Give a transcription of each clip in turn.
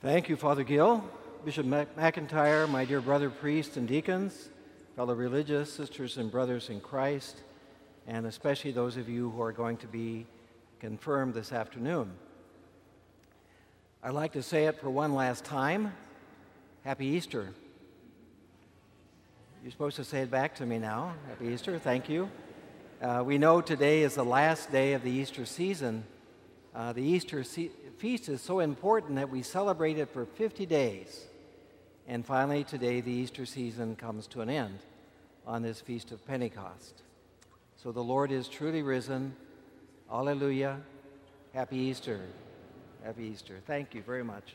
Thank you, Father Gill, Bishop McIntyre, my dear brother priests and deacons, fellow religious sisters and brothers in Christ, and especially those of you who are going to be confirmed this afternoon. I'd like to say it for one last time. Happy Easter. You're supposed to say it back to me now. Happy Easter. Thank you. We know today is the last day of the Easter season. The Easter feast is so important that we celebrate it for 50 days. And finally, today, the Easter season comes to an end on this Feast of Pentecost. So the Lord is truly risen. Alleluia. Happy Easter. Happy Easter. Thank you very much.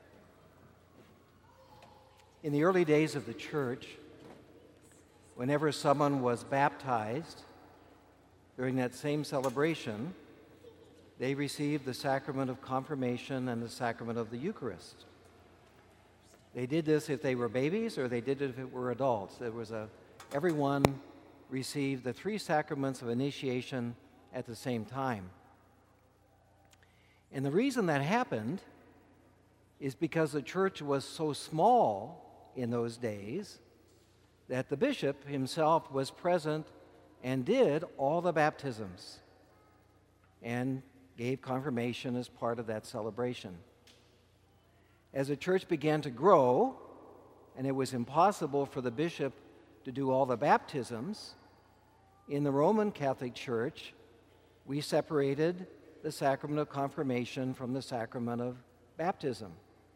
In the early days of the church, whenever someone was baptized, during that same celebration, they received the sacrament of confirmation and the sacrament of the Eucharist. They did this if they were babies, or they did it if it were adults. Everyone received the three sacraments of initiation at the same time. And the reason that happened is because the church was so small in those days that the bishop himself was present and did all the baptisms and gave confirmation as part of that celebration. As the church began to grow, and it was impossible for the bishop to do all the baptisms, in the Roman Catholic Church, we separated the sacrament of confirmation from the sacrament of baptism.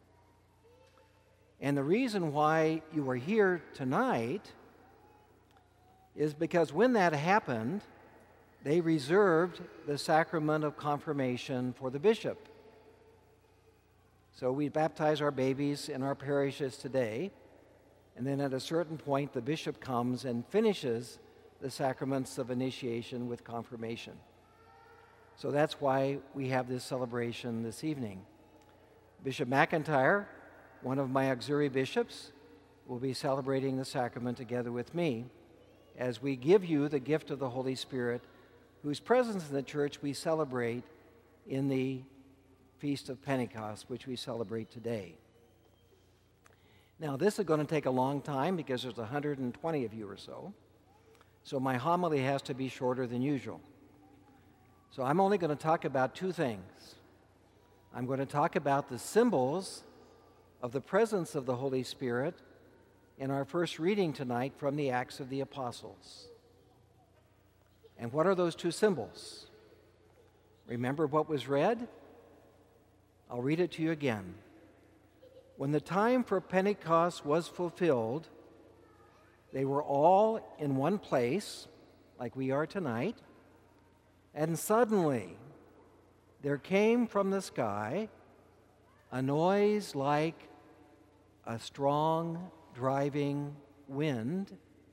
And the reason why you are here tonight is because when that happened, they reserved the sacrament of confirmation for the bishop. So we baptize our babies in our parishes today, and then at a certain point, the bishop comes and finishes the sacraments of initiation with confirmation. So that's why we have this celebration this evening. Bishop McIntyre, one of my auxiliary bishops, will be celebrating the sacrament together with me as we give you the gift of the Holy Spirit, whose presence in the church we celebrate in the Feast of Pentecost, which we celebrate today. Now, this is going to take a long time because there's 120 of you or so. So my homily has to be shorter than usual. So I'm only going to talk about two things. I'm going to talk about the symbols of the presence of the Holy Spirit in our first reading tonight from the Acts of the Apostles. And what are those two symbols? Remember what was read? I'll read it to you again. When the time for Pentecost was fulfilled, they were all in one place, like we are tonight, and suddenly there came from the sky a noise like a strong driving wind,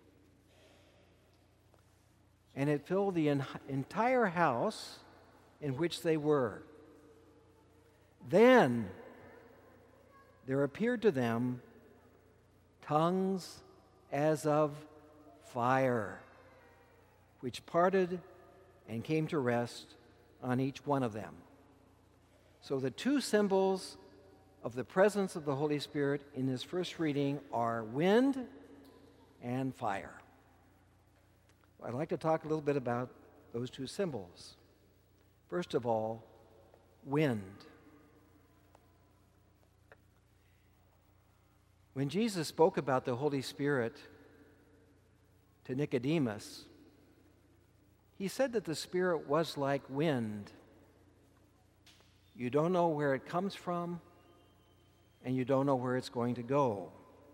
and it filled the entire house in which they were. Then there appeared to them tongues as of fire, which parted and came to rest on each one of them. So the two symbols of the presence of the Holy Spirit in this first reading are wind and fire. I'd like to talk a little bit about those two symbols. First of all, wind. When Jesus spoke about the Holy Spirit to Nicodemus, he said that the Spirit was like wind. You don't know where it comes from, and you don't know where it's going to go.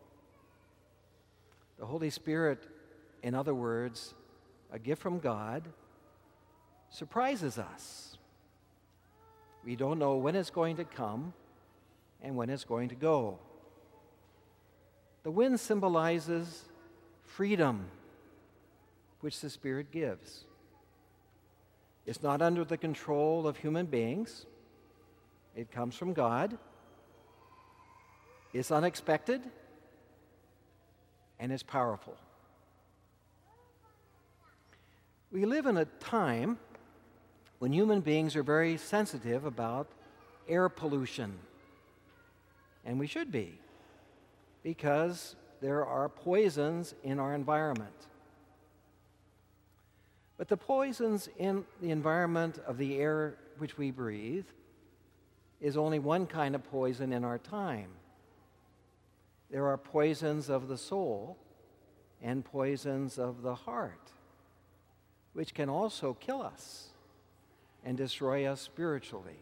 The Holy Spirit, in other words, a gift from God, surprises us. We don't know when it's going to come and when it's going to go. The wind symbolizes freedom, which the Spirit gives. It's not under the control of human beings. It comes from God. It's unexpected, and it's powerful. We live in a time when human beings are very sensitive about air pollution. And we should be, because there are poisons in our environment. But the poisons in the environment of the air which we breathe is only one kind of poison in our time. There are poisons of the soul and poisons of the heart, which can also kill us and destroy us spiritually.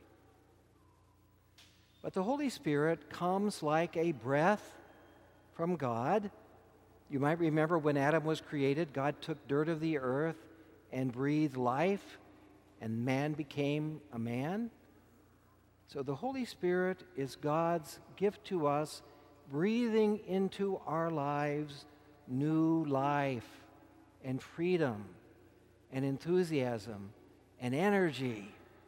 But the Holy Spirit comes like a breath from God. You might remember when Adam was created, God took dirt of the earth and breathed life, and man became a man. So the Holy Spirit is God's gift to us, breathing into our lives new life and freedom and enthusiasm and energy.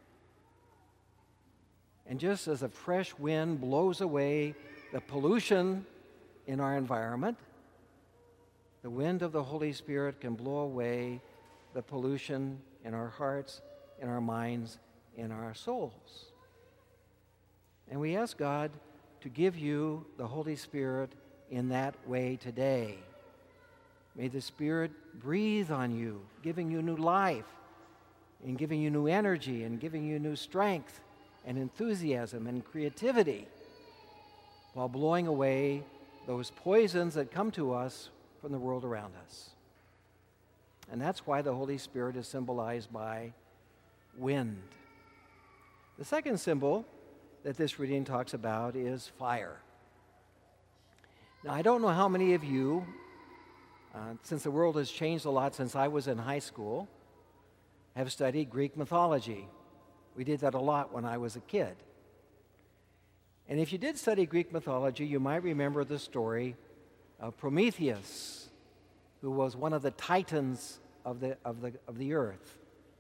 And just as a fresh wind blows away the pollution in our environment, the wind of the Holy Spirit can blow away the pollution in our hearts, in our minds, in our souls. And we ask God to give you the Holy Spirit in that way today. May the Spirit breathe on you, giving you new life, and giving you new energy, and giving you new strength, and enthusiasm, and creativity, while blowing away those poisons that come to us from the world around us. And that's why the Holy Spirit is symbolized by wind. The second symbol that this reading talks about is fire. Now, I don't know how many of you, since the world has changed a lot since I was in high school, have studied Greek mythology. We did that a lot when I was a kid. And if you did study Greek mythology, you might remember the story of Prometheus, who was one of the titans of the earth.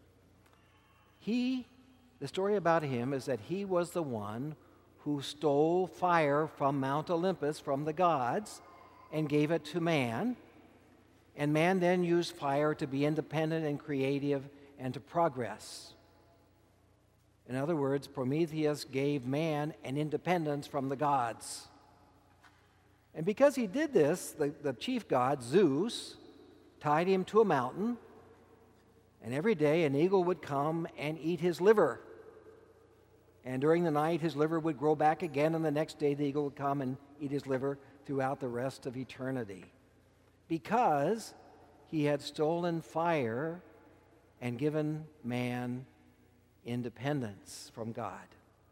The story about him is that he was the one who stole fire from Mount Olympus, from the gods, and gave it to man. And man then used fire to be independent and creative and to progress. In other words, Prometheus gave man an independence from the gods. And because he did this, the chief god, Zeus, tied him to a mountain, and every day an eagle would come and eat his liver. And during the night, his liver would grow back again, and the next day the eagle would come and eat his liver throughout the rest of eternity. Because he had stolen fire and given man independence from God.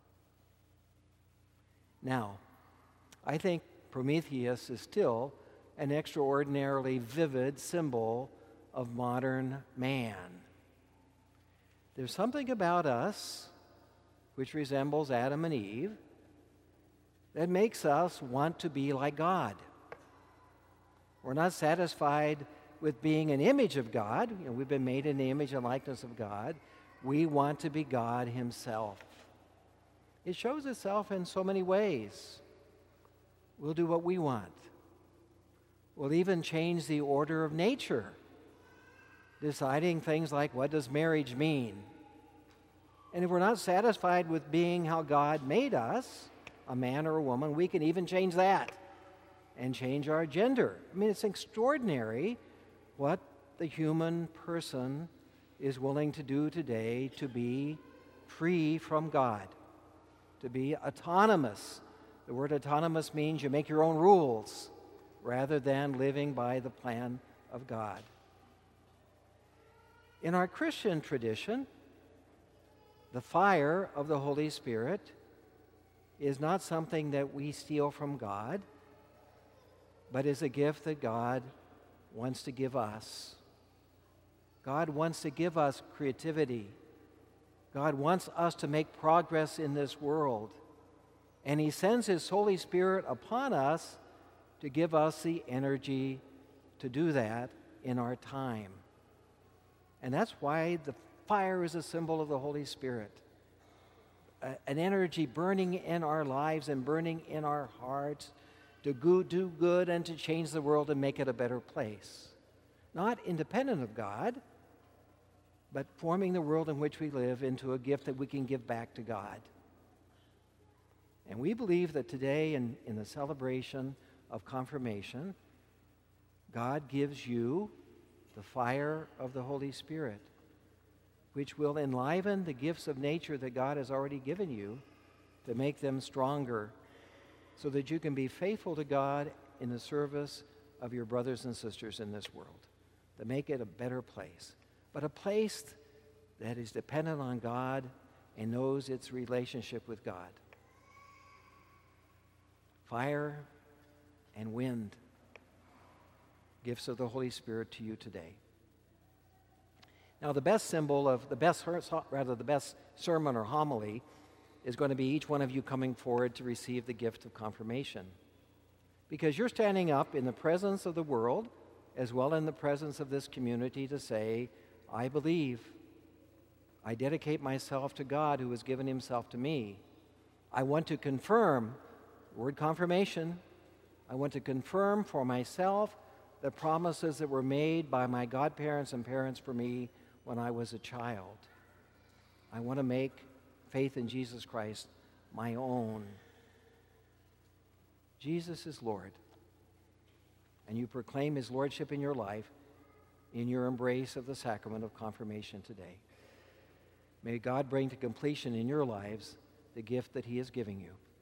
Now, I think Prometheus is still an extraordinarily vivid symbol of modern man. There's something about us which resembles Adam and Eve that makes us want to be like God. We're not satisfied with being an image of God. We've been made in the image and likeness of God. We want to be God himself. It shows itself in so many ways. We'll do what we want. We'll even change the order of nature, deciding things like, what does marriage mean? And if we're not satisfied with being how God made us, a man or a woman, we can even change that and change our gender. I mean, it's extraordinary what the human person is willing to do today to be free from God, to be autonomous. The word autonomous means you make your own rules rather than living by the plan of God. In our Christian tradition, the fire of the Holy Spirit is not something that we steal from God, but is a gift that God wants to give us. God wants to give us creativity. God wants us to make progress in this world. And he sends his Holy Spirit upon us to give us the energy to do that in our time. And that's why the fire is a symbol of the Holy Spirit. An energy burning in our lives and burning in our hearts to do good and to change the world and make it a better place. Not independent of God, but forming the world in which we live into a gift that we can give back to God. And we believe that today, in the celebration of confirmation, God gives you the fire of the Holy Spirit, which will enliven the gifts of nature that God has already given you to make them stronger, so that you can be faithful to God in the service of your brothers and sisters in this world, to make it a better place, but a place that is dependent on God and knows its relationship with God. Fire and wind, gifts of the Holy Spirit to you today. Now, the best symbol of the best sermon or homily is going to be each one of you coming forward to receive the gift of confirmation. Because you're standing up in the presence of the world, as well in the presence of this community, to say, I believe. I dedicate myself to God who has given himself to me. I want to confirm, word confirmation, I want to confirm for myself the promises that were made by my godparents and parents for me when I was a child. I want to make faith in Jesus Christ my own. Jesus is Lord, and you proclaim his lordship in your life in your embrace of the sacrament of confirmation today. May God bring to completion in your lives the gift that he is giving you.